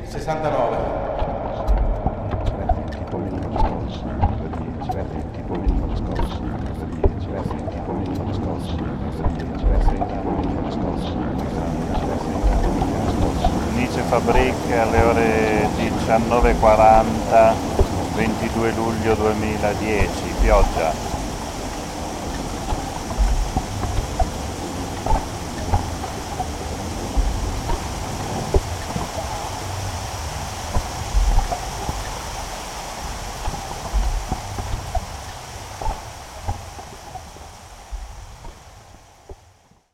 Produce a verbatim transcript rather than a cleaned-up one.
sessantanove. Tipo minuto scorso, da dieci, tipo minuto scorso, da dieci, tipo minuto scorso, da dieci, tipo minuto scorso, Nice Fabric alle ore diciannove e quaranta, ventidue luglio duemiladieci, pioggia.